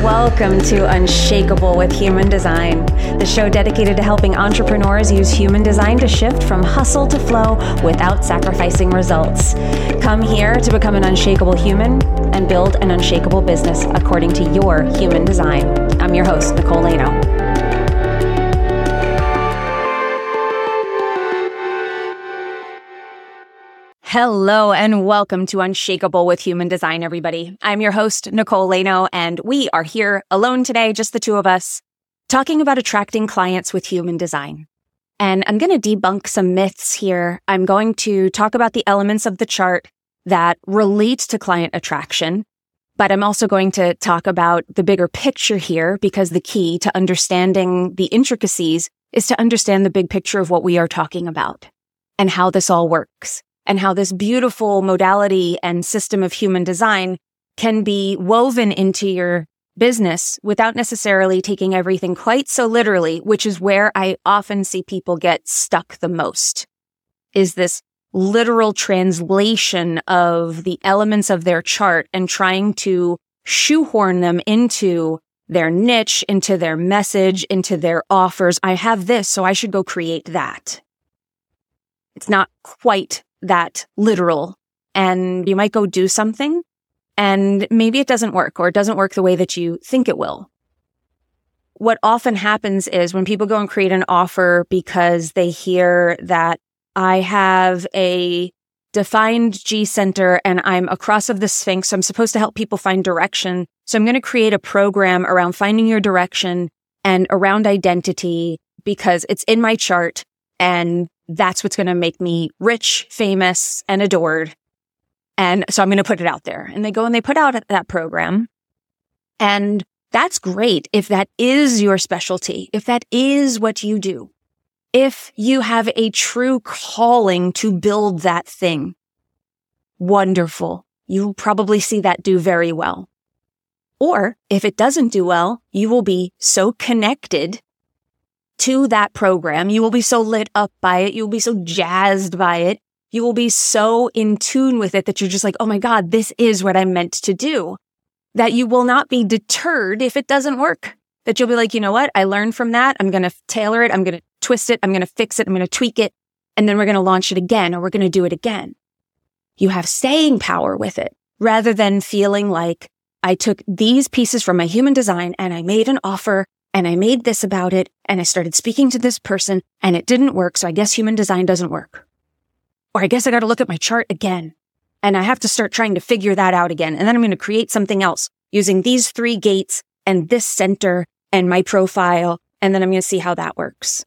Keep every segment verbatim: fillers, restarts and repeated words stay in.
Welcome to Unshakable with Human Design, the show dedicated to helping entrepreneurs use human design to shift from hustle to flow without sacrificing results. Come here to become an unshakable human and build an unshakable business according to your human design. I'm your host, Nicole Laino. Hello and welcome to Unshakable with Human Design, everybody. I'm your host, Nicole Laino, and we are here alone today, just the two of us, talking about attracting clients with human design. And I'm going to debunk some myths here. I'm going to talk about the elements of the chart that relate to client attraction, but I'm also going to talk about the bigger picture here, because the key to understanding the intricacies is to understand the big picture of what we are talking about and how this all works, and how this beautiful modality and system of human design can be woven into your business without necessarily taking everything quite so literally, which is where I often see people get stuck the most, is this literal translation of the elements of their chart and trying to shoehorn them into their niche, into their message, into their offers. I have this, so I should go create that. It's not quite that literal, and you might go do something and maybe it doesn't work, or it doesn't work the way that you think it will. What often happens is when people go and create an offer because they hear that I have a defined G center and I'm a cross of the Sphinx, so I'm supposed to help people find direction. So I'm going to create a program around finding your direction and around identity because it's in my chart, and that's what's going to make me rich, famous, and adored. And so I'm going to put it out there. And they go and they put out that program. And that's great if that is your specialty, if that is what you do, if you have a true calling to build that thing. Wonderful. You'll probably see that do very well. Or if it doesn't do well, you will be so connected to that program. You will be so lit up by it. You will be so jazzed by it. You will be so in tune with it that you're just like, oh my God, this is what I'm meant to do. That you will not be deterred if it doesn't work. That you'll be like, you know what? I learned from that. I'm going to tailor it. I'm going to twist it. I'm going to fix it. I'm going to tweak it. And then we're going to launch it again, or we're going to do it again. You have staying power with it rather than feeling like I took these pieces from my human design and I made an offer and I made this about it, and I started speaking to this person, and it didn't work, so I guess human design doesn't work. Or I guess I got to look at my chart again, and I have to start trying to figure that out again, and then I'm going to create something else using these three gates and this center and my profile, and then I'm going to see how that works.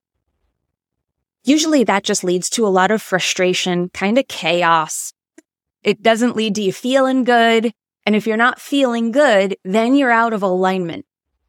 Usually that just leads to a lot of frustration, kind of chaos. It doesn't lead to you feeling good, and if you're not feeling good, then you're out of alignment.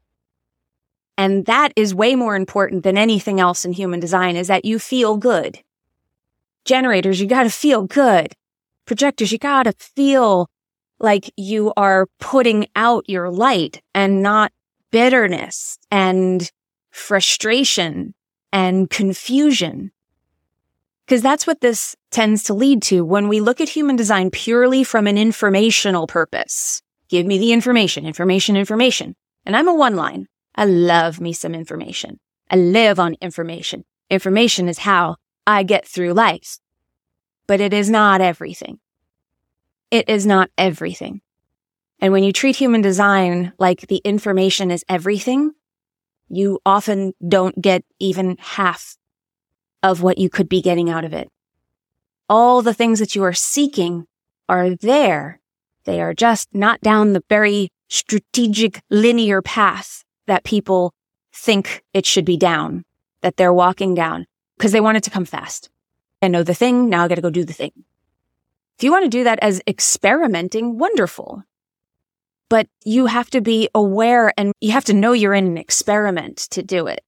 And that is way more important than anything else in human design, is that you feel good. Generators, you got to feel good. Projectors, you got to feel like you are putting out your light and not bitterness and frustration and confusion. Because that's what this tends to lead to when we look at human design purely from an informational purpose. Give me the information, information, information. And I'm a one-line. I love me some information. I live on information. Information is how I get through life. But it is not everything. It is not everything. And when you treat human design like the information is everything, you often don't get even half of what you could be getting out of it. All the things that you are seeking are there. They are just not down the very strategic linear path that people think it should be down, that they're walking down, because they want it to come fast. I know the thing, now I got to go do the thing. If you want to do that as experimenting, wonderful. But you have to be aware and you have to know you're in an experiment to do it.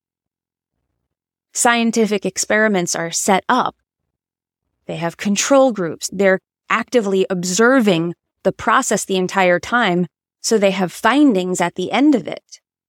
Scientific experiments are set up. They have control groups. They're actively observing the process the entire time, so they have findings at the end of it.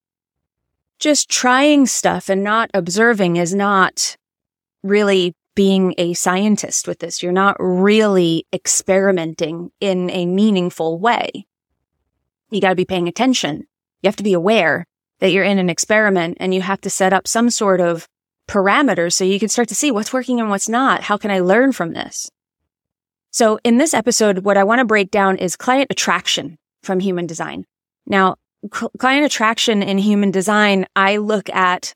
Just trying stuff and not observing is not really being a scientist with this. You're not really experimenting in a meaningful way. You got to be paying attention You have to be aware that you're in an experiment and you have to set up some sort of parameters so you can start to see what's working and what's not. How can I learn from this? So in this episode, what I want to break down is client attraction from human design. Now, cl- client attraction in human design, I look at,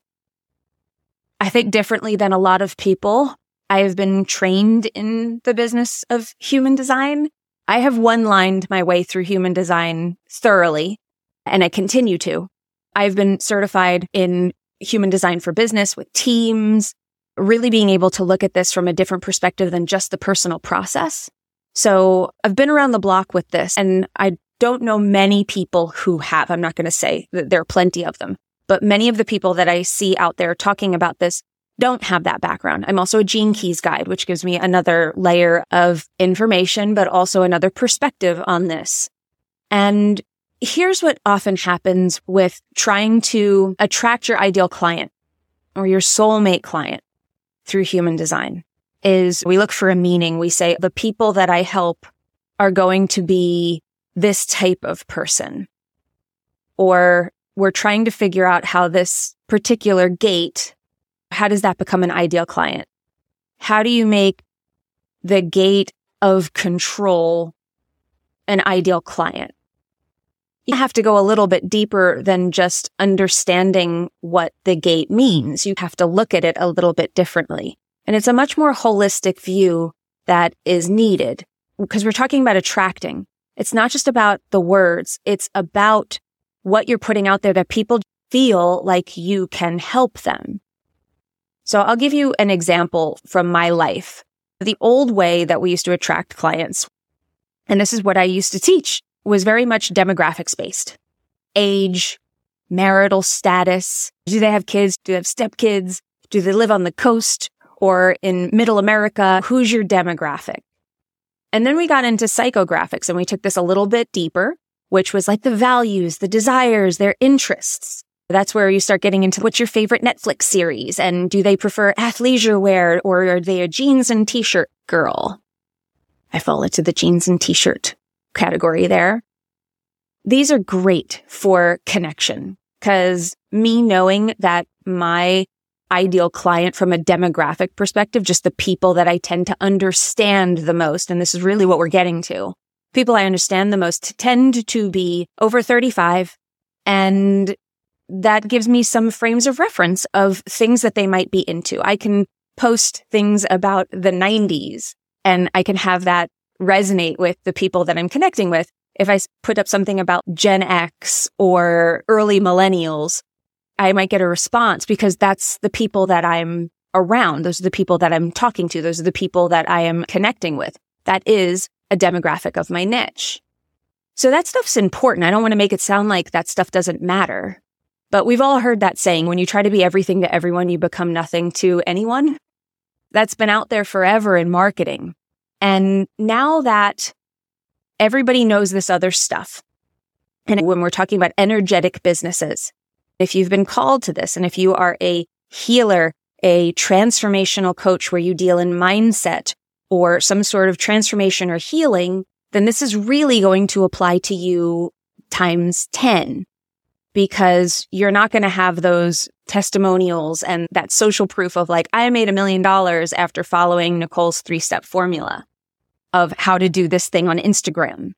I think differently than a lot of people. I have been trained in the business of human design. I have one-lined my way through human design thoroughly, and I continue to. I've been certified in human design for business with teams, really being able to look at this from a different perspective than just the personal process. So I've been around the block with this, and I don't know many people who have. I'm not going to say that there are plenty of them, but many of the people that I see out there talking about this don't have that background. I'm also a Gene Keys guide, which gives me another layer of information, but also another perspective on this. And here's what often happens with trying to attract your ideal client or your soulmate client through human design is we look for a meaning. We say the people that I help are going to be this type of person, or we're trying to figure out how this particular gate, how does that become an ideal client? How do you make the gate of control an ideal client? You have to go a little bit deeper than just understanding what the gate means. You have to look at it a little bit differently. And it's a much more holistic view that is needed because we're talking about attracting. It's not just about the words. It's about what you're putting out there that people feel like you can help them. So I'll give you an example from my life. The old way that we used to attract clients, and this is what I used to teach, was very much demographics based. Age, marital status. Do they have kids? Do they have stepkids? Do they live on the coast or in middle America? Who's your demographic? And then we got into psychographics and we took this a little bit deeper, which was like the values, the desires, their interests. That's where you start getting into what's your favorite Netflix series and do they prefer athleisure wear or are they a jeans and t-shirt girl? I fall into the jeans and t-shirt category there. These are great for connection because me knowing that my ideal client from a demographic perspective, just the people that I tend to understand the most, and this is really what we're getting to, people I understand the most tend to be over thirty-five, and that gives me some frames of reference of things that they might be into. I can post things about the nineties and I can have that resonate with the people that I'm connecting with. If I put up something about Gen X or early millennials, I might get a response because that's the people that I'm around. Those are the people that I'm talking to. Those are the people that I am connecting with. That is a demographic of my niche. So that stuff's important. I don't want to make it sound like that stuff doesn't matter. But we've all heard that saying, when you try to be everything to everyone, you become nothing to anyone. That's been out there forever in marketing. And now that everybody knows this other stuff, and when we're talking about energetic businesses, if you've been called to this, and if you are a healer, a transformational coach where you deal in mindset or some sort of transformation or healing, then this is really going to apply to you times ten, because you're not going to have those testimonials and that social proof of like, I made a million dollars after following Nicole's three-step formula of how to do this thing on Instagram.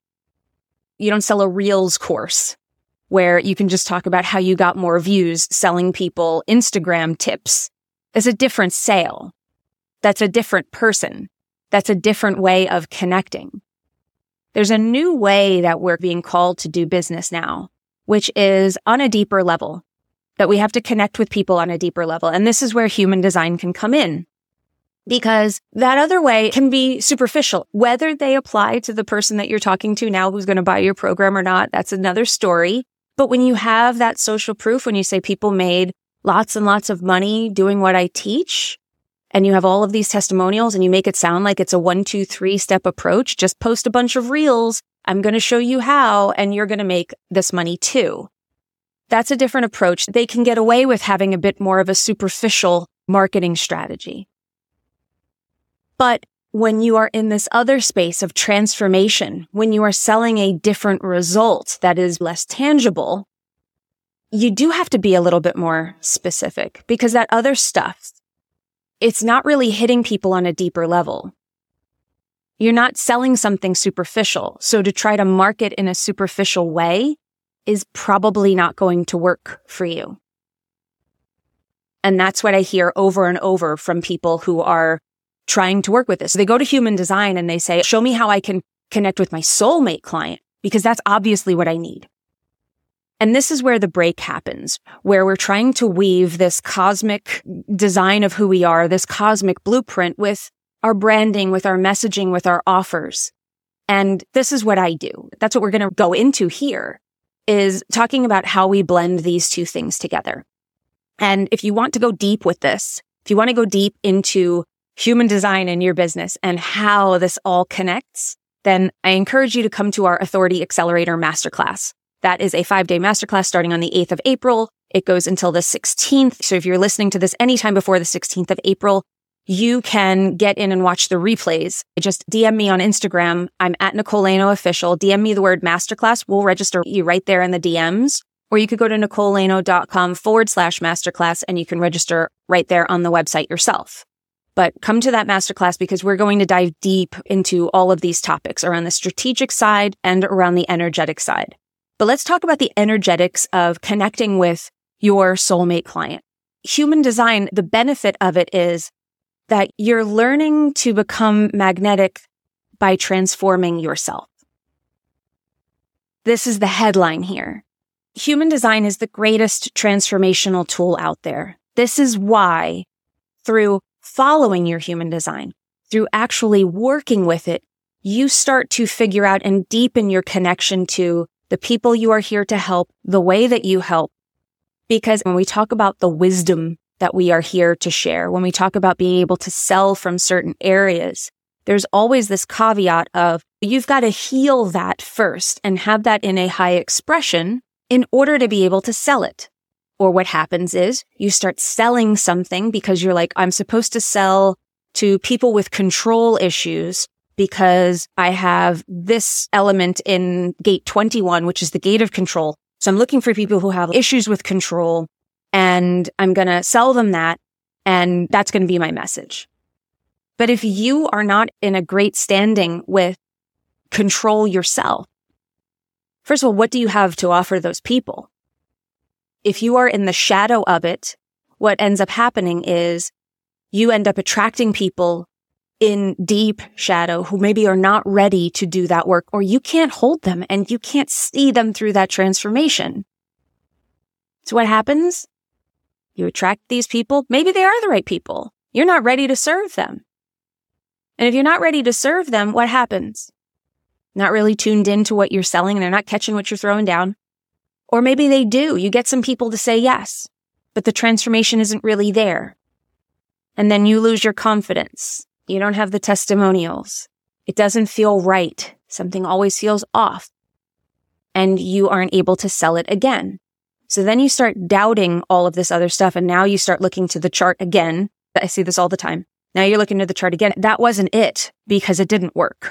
You don't sell a Reels course where you can just talk about how you got more views selling people Instagram tips. It's a different sale. That's a different person. That's a different way of connecting. There's a new way that we're being called to do business now, which is on a deeper level, that we have to connect with people on a deeper level. And this is where human design can come in, because that other way can be superficial. Whether they apply to the person that you're talking to now who's going to buy your program or not, that's another story. But when you have that social proof, when you say people made lots and lots of money doing what I teach, and you have all of these testimonials and you make it sound like it's a one, two, three step approach, just post a bunch of reels. I'm going to show you how, and you're going to make this money too. That's a different approach. They can get away with having a bit more of a superficial marketing strategy. But when you are in this other space of transformation, when you are selling a different result that is less tangible, you do have to be a little bit more specific because that other stuff, it's not really hitting people on a deeper level. You're not selling something superficial. So to try to market in a superficial way is probably not going to work for you. And that's what I hear over and over from people who are trying to work with this. So they go to human design and they say, show me how I can connect with my soulmate client, because that's obviously what I need. And this is where the break happens, where we're trying to weave this cosmic design of who we are, this cosmic blueprint with our branding, with our messaging, with our offers. And this is what I do. That's what we're going to go into here, is talking about how we blend these two things together. And if you want to go deep with this, if you want to go deep into human design in your business and how this all connects, then I encourage you to come to our Authority Accelerator Masterclass. That is a five-day masterclass starting on the eighth of April. It goes until the sixteenth. So if you're listening to this anytime before the sixteenth of April, you can get in and watch the replays. Just D M me on Instagram. I'm at Nicole Laino Official. D M me the word masterclass. We'll register you right there in the D Ms. Or you could go to nicolelaino.com forward slash masterclass and you can register right there on the website yourself. But come to that masterclass because we're going to dive deep into all of these topics around the strategic side and around the energetic side. But let's talk about the energetics of connecting with your soulmate client. Human design, the benefit of it is that you're learning to become magnetic by transforming yourself. This is the headline here. Human design is the greatest transformational tool out there. This is why, through following your human design, through actually working with it, you start to figure out and deepen your connection to the people you are here to help, the way that you help. Because when we talk about the wisdom that we are here to share, when we talk about being able to sell from certain areas, there's always this caveat of you've got to heal that first and have that in a high expression in order to be able to sell it. Or what happens is you start selling something because you're like, I'm supposed to sell to people with control issues because I have this element in gate twenty-one, which is the gate of control. So I'm looking for people who have issues with control and I'm going to sell them that. And that's going to be my message. But if you are not in a great standing with control yourself, first of all, what do you have to offer those people? If you are in the shadow of it, what ends up happening is you end up attracting people in deep shadow who maybe are not ready to do that work, or you can't hold them and you can't see them through that transformation. So what happens? You attract these people. Maybe they are the right people. You're not ready to serve them. And if you're not ready to serve them, what happens? Not really tuned into what you're selling and they're not catching what you're throwing down. Or maybe they do. You get some people to say yes, but the transformation isn't really there. And then you lose your confidence. You don't have the testimonials. It doesn't feel right. Something always feels off. And you aren't able to sell it again. So then you start doubting all of this other stuff. And now you start looking to the chart again. I see this all the time. Now you're looking to the chart again. That wasn't it because it didn't work.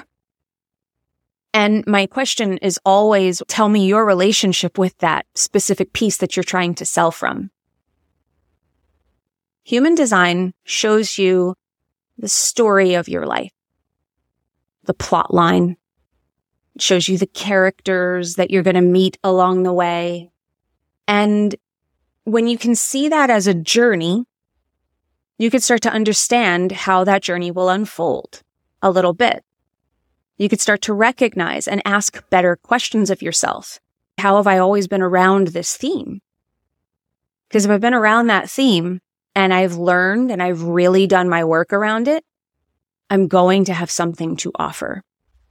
And my question is always, tell me your relationship with that specific piece that you're trying to sell from. Human design shows you the story of your life, the plot line. It shows you the characters that you're going to meet along the way. And when you can see that as a journey, you can start to understand how that journey will unfold a little bit. You could start to recognize and ask better questions of yourself. How have I always been around this theme? Because if I've been around that theme and I've learned and I've really done my work around it, I'm going to have something to offer.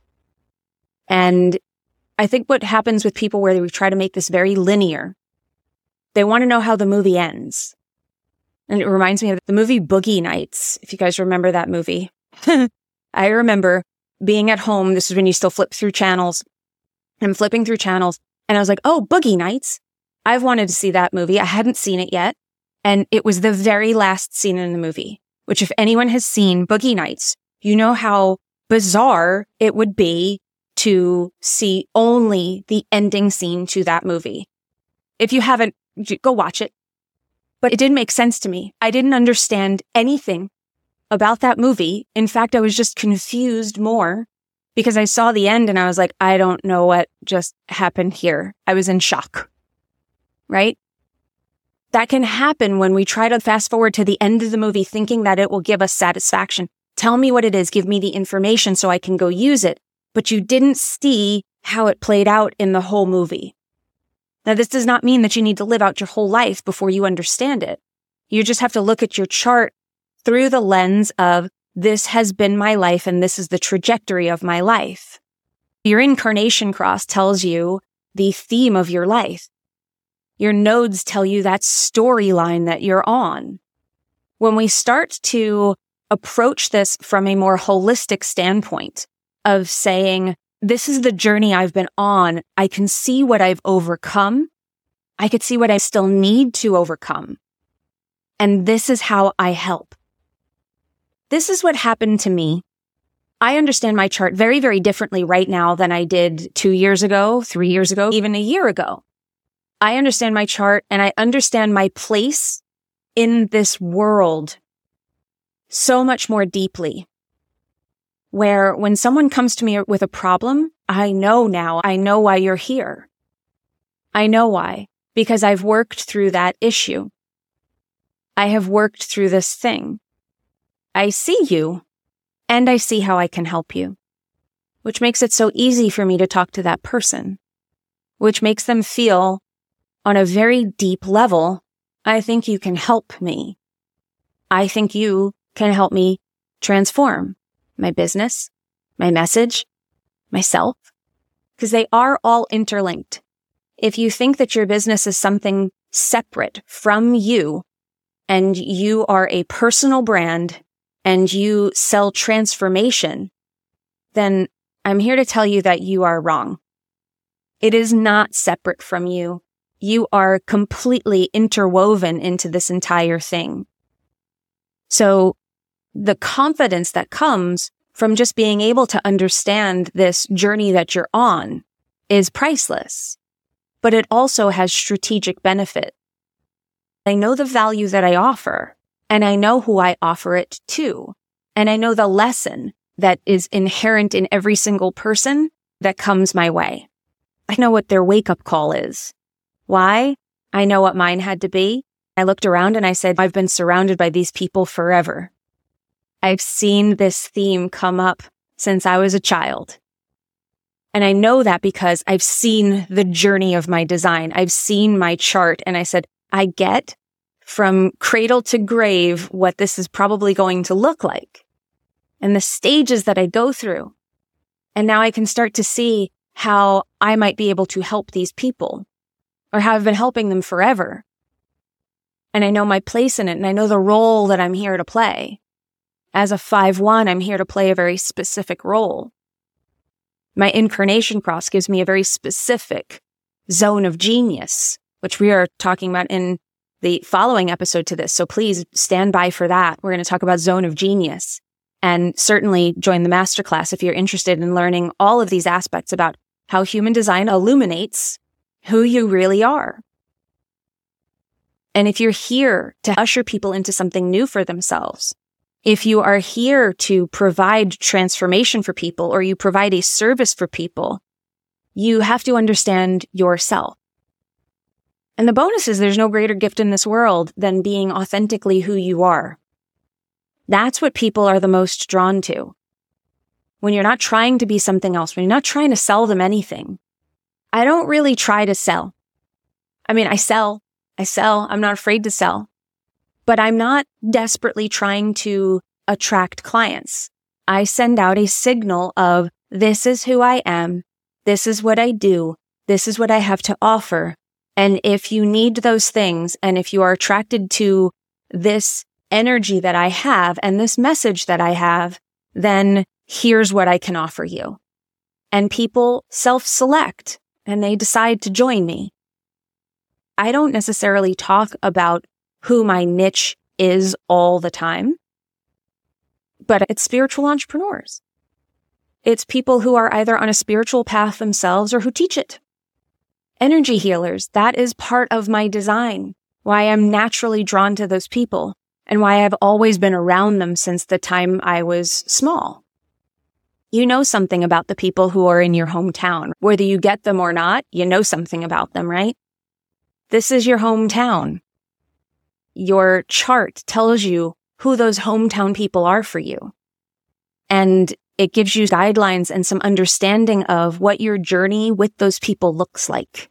And I think what happens with people where we try to make this very linear, they want to know how the movie ends. And it reminds me of the movie Boogie Nights, if you guys remember that movie. I remember being at home. This is when you still flip through channels. I'm flipping through channels and I was like, oh, Boogie Nights. I've wanted to see that movie. I hadn't seen it yet. And it was the very last scene in the movie, which if anyone has seen Boogie Nights, you know how bizarre it would be to see only the ending scene to that movie. If you haven't go watch it. But it didn't make sense to me. I didn't understand anything about that movie. In fact, I was just confused more because I saw the end and I was like, I don't know what just happened here. I was in shock, right? That can happen when we try to fast forward to the end of the movie thinking that it will give us satisfaction. Tell me what it is. Give me the information so I can go use it. But you didn't see how it played out in the whole movie. Now, this does not mean that you need to live out your whole life before you understand it. You just have to look at your chart through the lens of this has been my life and this is the trajectory of my life. Your incarnation cross tells you the theme of your life. Your nodes tell you that storyline that you're on. When we start to approach this from a more holistic standpoint of saying, this is the journey I've been on. I can see what I've overcome. I could see what I still need to overcome. And this is how I help. This is what happened to me. I understand my chart very, very differently right now than I did two years ago, three years ago, even a year ago. I understand my chart and I understand my place in this world so much more deeply. Where when someone comes to me with a problem, I know now, I know why you're here. I know why, because I've worked through that issue. I have worked through this thing. I see you, and I see how I can help you, which makes it so easy for me to talk to that person, which makes them feel on a very deep level, I think you can help me. I think you can help me transform my business, my message, myself, because they are all interlinked. If you think that your business is something separate from you and you are a personal brand and you sell transformation, then I'm here to tell you that you are wrong. It is not separate from you. You are completely interwoven into this entire thing. So the confidence that comes from just being able to understand this journey that you're on is priceless, but it also has strategic benefit. I know the value that I offer, and I know who I offer it to, and I know the lesson that is inherent in every single person that comes my way. I know what their wake-up call is. Why? I know what mine had to be. I looked around and I said, I've been surrounded by these people forever. I've seen this theme come up since I was a child. And I know that because I've seen the journey of my design. I've seen my chart and I said, I get from cradle to grave what this is probably going to look like and the stages that I go through. And now I can start to see how I might be able to help these people or how I've been helping them forever. And I know my place in it and I know the role that I'm here to play. As a five one, I'm here to play a very specific role. My incarnation cross gives me a very specific zone of genius, which we are talking about in the following episode to this. So please stand by for that. We're going to talk about zone of genius and certainly join the masterclass if you're interested in learning all of these aspects about how human design illuminates who you really are. And if you're here to usher people into something new for themselves, if you are here to provide transformation for people or you provide a service for people, you have to understand yourself. And the bonus is there's no greater gift in this world than being authentically who you are. That's what people are the most drawn to. When you're not trying to be something else, when you're not trying to sell them anything. I don't really try to sell. I mean, I sell. I sell. I'm not afraid to sell. But I'm not desperately trying to attract clients. I send out a signal of, this is who I am. This is what I do. This is what I have to offer. And if you need those things, and if you are attracted to this energy that I have and this message that I have, then here's what I can offer you. And people self-select and they decide to join me. I don't necessarily talk about who my niche is all the time, but it's spiritual entrepreneurs. It's people who are either on a spiritual path themselves or who teach it. Energy healers, that is part of my design, why I'm naturally drawn to those people, and why I've always been around them since the time I was small. You know something about the people who are in your hometown. Whether you get them or not, you know something about them, right? This is your hometown. Your chart tells you who those hometown people are for you. And it gives you guidelines and some understanding of what your journey with those people looks like.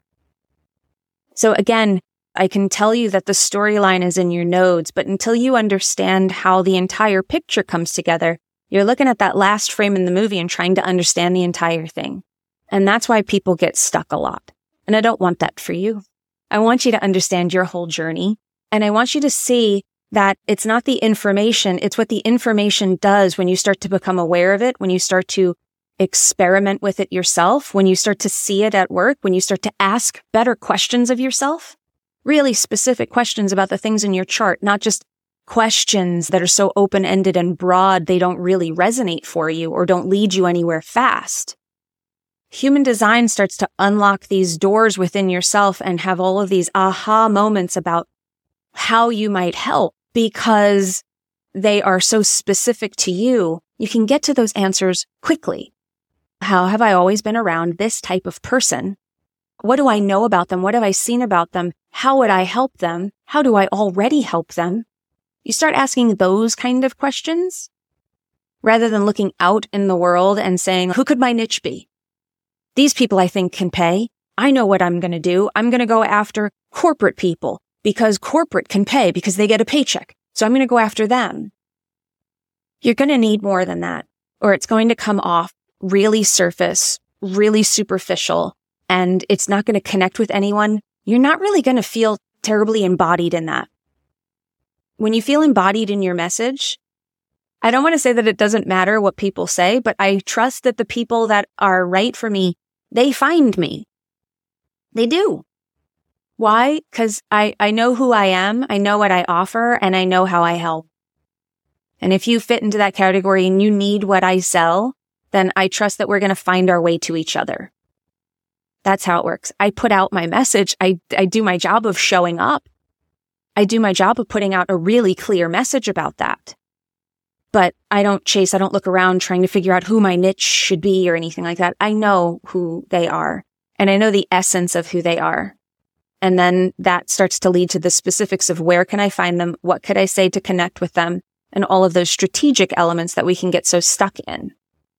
So again, I can tell you that the storyline is in your nodes, but until you understand how the entire picture comes together, you're looking at that last frame in the movie and trying to understand the entire thing. And that's why people get stuck a lot. And I don't want that for you. I want you to understand your whole journey. And I want you to see that it's not the information, it's what the information does when you start to become aware of it, when you start to experiment with it yourself, when you start to see it at work, when you start to ask better questions of yourself, really specific questions about the things in your chart, not just questions that are so open-ended and broad they don't really resonate for you or don't lead you anywhere fast. Human design starts to unlock these doors within yourself and have all of these aha moments about how you might help because they are so specific to you. You can get to those answers quickly. How have I always been around this type of person? What do I know about them? What have I seen about them? How would I help them? How do I already help them? You start asking those kind of questions rather than looking out in the world and saying, who could my niche be? These people I think can pay. I know what I'm going to do. I'm going to go after corporate people because corporate can pay because they get a paycheck. So I'm going to go after them. You're going to need more than that, or it's going to come off really surface, really superficial, and it's not going to connect with anyone. You're not really going to feel terribly embodied in that. When you feel embodied in your message, I don't want to say that it doesn't matter what people say, but I trust that the people that are right for me, they find me. They do. Why? Because I, I know who I am, I know what I offer, and I know how I help. And if you fit into that category and you need what I sell, then I trust that we're going to find our way to each other. That's how it works. I put out my message. I, I do my job of showing up. I do my job of putting out a really clear message about that. But I don't chase, I don't look around trying to figure out who my niche should be or anything like that. I know who they are, and I know the essence of who they are. And then that starts to lead to the specifics of where can I find them? What could I say to connect with them? And all of those strategic elements that we can get so stuck in.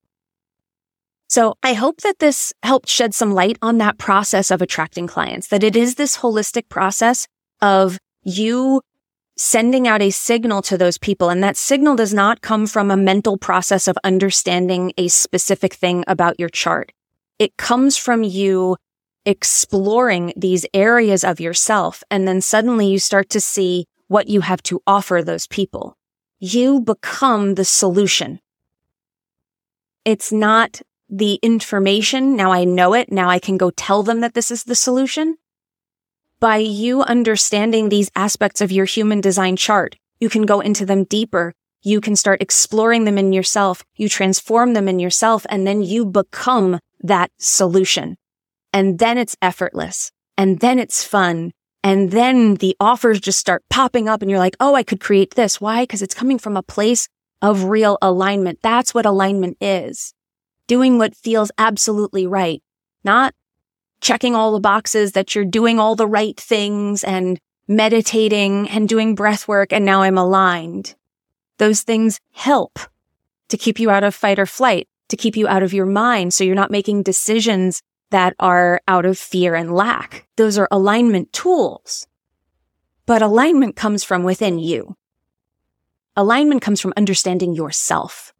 So I hope that this helped shed some light on that process of attracting clients, that it is this holistic process of you sending out a signal to those people. And that signal does not come from a mental process of understanding a specific thing about your chart. It comes from you exploring these areas of yourself. And then suddenly you start to see what you have to offer those people. You become the solution. It's not the information. Now I know it. Now I can go tell them that this is the solution. By you understanding these aspects of your human design chart, you can go into them deeper. You can start exploring them in yourself. You transform them in yourself, and then you become that solution. And then it's effortless. And then it's fun. And then the offers just start popping up and you're like, oh, I could create this. Why? Because it's coming from a place of real alignment. That's what alignment is. Doing what feels absolutely right. Not checking all the boxes that you're doing all the right things and meditating and doing breath work and now I'm aligned. Those things help to keep you out of fight or flight, to keep you out of your mind so you're not making decisions that are out of fear and lack. Those are alignment tools. But alignment comes from within you. Alignment comes from understanding yourself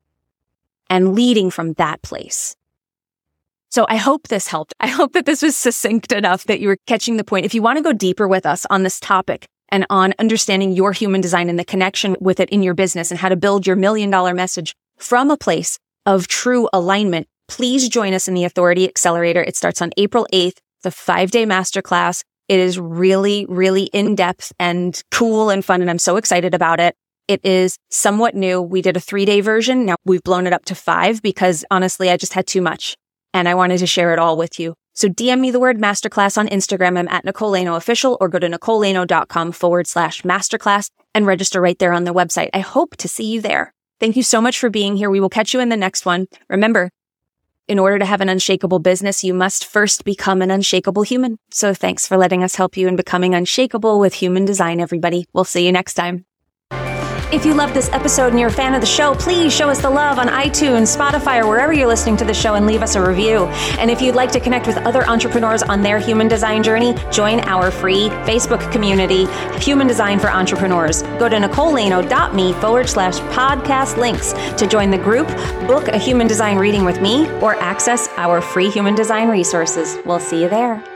and leading from that place. So I hope this helped. I hope that this was succinct enough that you were catching the point. If you want to go deeper with us on this topic and on understanding your human design and the connection with it in your business and how to build your million dollar message from a place of true alignment, please join us in the Authority Accelerator. It starts on April eighth, the five-day masterclass. It is really, really in-depth and cool and fun, and I'm so excited about it. It is somewhat new. We did a three-day version. Now we've blown it up to five because honestly, I just had too much and I wanted to share it all with you. So D M me the word masterclass on Instagram. I'm at Nicole Laino Official, or go to nicolelaino.com forward slash masterclass and register right there on the website. I hope to see you there. Thank you so much for being here. We will catch you in the next one. Remember, in order to have an unshakable business, you must first become an unshakable human. So thanks for letting us help you in becoming unshakable with human design, everybody. We'll see you next time. If you love this episode and you're a fan of the show, please show us the love on iTunes, Spotify, or wherever you're listening to the show, and leave us a review. And if you'd like to connect with other entrepreneurs on their human design journey, join our free Facebook community, Human Design for Entrepreneurs. Go to nicolelaino.me forward slash podcast links to join the group, book a human design reading with me, or access our free human design resources. We'll see you there.